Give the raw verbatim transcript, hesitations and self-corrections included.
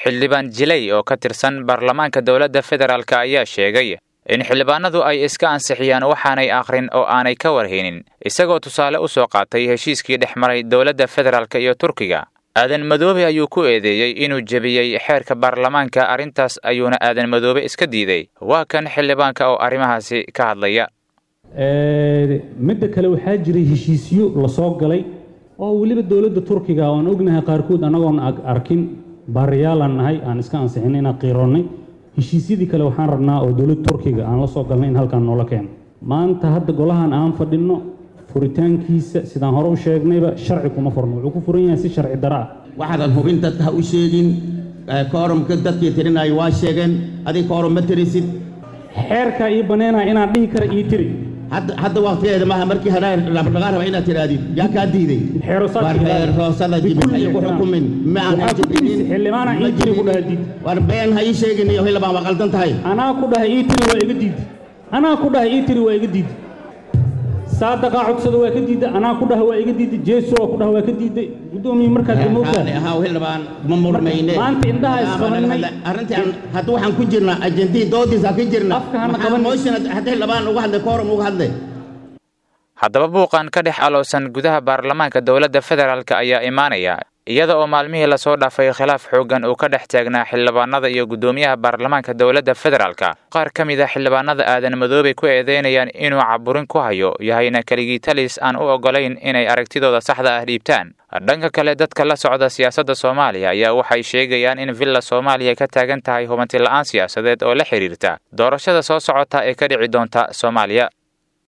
xildhibaan Jilay oo ka tirsan baarlamaanka dowladda federaalka ayaa sheegay in xildhibaanadu ay iska ansixiyaan waxaanay aqrin oo aanay ka warheynin isagoo tusaale u soo qaatay heshiiskii dhexmaray dowladda federaalka iyo Turkiga. Aadan Madoobe ayuu ku eedeeyay inuu jabiyay xeerka baarlamaanka, arintaas ayuuna Aadan Madoobe iska diiday. Waa kan xildhibaanka oo arrimahaasi ka hadlaya. ee midda kale waxaa jiray heshiisyo la soo galay oo waliba dowladda Turkiga oo aan ognahay qaarkood anagoon arkin baariyaalan nahay aan iska ansixin inaan qiiroonay. heshiisyadii kale waxaan rabnaa oo dowladda Turkiga aan la soo galnay in halkan noola keeno. maanta hadda golahan aan fadhino furitaankiisa sidaan hore u sheegnayba sharci kuma furno, wuxuu ku furan yahay si sharci dara ah. waxaan hubin dadka u sheegin kooramka dadkii tirinay waa sheegeen adiga kooram ma tirisid xeerka ii baneena inaan dhihi kara ii tiri hadda hadda waqtigeeda ma markii hada la raba inaad tiraadid yaa ka diiday xeerosada jibin ku xukumin ma aan jibinin xillimaana ii tiri ku dhaadid war been hay sheegin iyo xilbaan waa qaldan tahay anaa ku dhahay ii tiri waa iga diid anaa ku dhahay ii tiri waa iga diid saadaqa codsada waa ka diiday anaa ku dhahay waa iga diiday jeeso ku dhahay waa ka diiday gudoomiye markaad moogtaa aha xilbaan ma murmayne maanta indhaha isqabanay arrintan hadda waxaan ku jirnaa ajendii doodiisa ka jirnaa waxaan mooshan hadda xilbaan uga hadlay kooram uga hadlay. haddaba buuqan ka dhex aloosan gudaha baarlamaanka dowladda federaalka ayaa imaanaya iyada oo maalmihii la soo dhaafay khilaaf xoogan uu ka dhex taagnaa xildhibaanada iyo gudoomiyaha baarlamaanka dowladda federaalka. qaar ka mid ah xildhibaanada Aadan Madoobe ku eedeynayaan inuu caburin ku hayo yahayna kaligii talis aan u ogolayn inay aragtidooda saxda ah dhiibtaan. dhanka kale dadka la socda siyaasadda Soomaaliya ayaa waxay sheegayaan in villa Soomaaliya ka taagan tahay hubanti la'aan siyaasadeed oo la xiriirta doorashada soo socota ee ka dhici doonta Soomaaliya.